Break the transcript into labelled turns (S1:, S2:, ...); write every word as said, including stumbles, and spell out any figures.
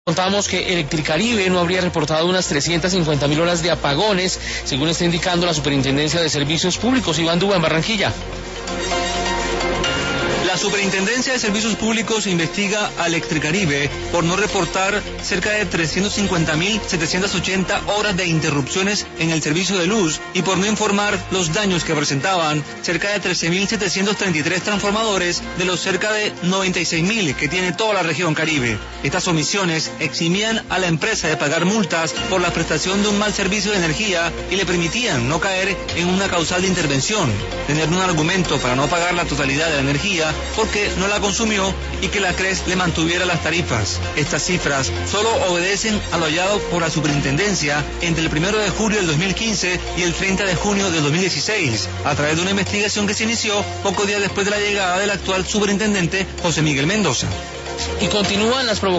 S1: Contamos que Electricaribe no habría reportado unas trescientas cincuenta mil horas de apagones, según está indicando la Superintendencia de Servicios Públicos. Iván Duba, en Barranquilla.
S2: La Superintendencia de Servicios Públicos investiga a Electricaribe por no reportar cerca de trescientas cincuenta mil setecientas ochenta horas de interrupciones en el servicio de luz y por no informar los daños que presentaban cerca de trece mil setecientos treinta y tres transformadores de los cerca de noventa y seis mil que tiene toda la región Caribe. Estas omisiones eximían a la empresa de pagar multas por la prestación de un mal servicio de energía y le permitían no caer en una causal de intervención, tener un argumento para no pagar la totalidad de la energía porque no la consumió y que la CRES le mantuviera las tarifas. Estas cifras solo obedecen a lo hallado por la Superintendencia entre el primero de julio del dos mil quince y el treinta de junio del dos mil dieciséis, a través de una investigación que se inició pocos días después de la llegada del actual superintendente José Miguel Mendoza.
S1: Y continúan las provocaciones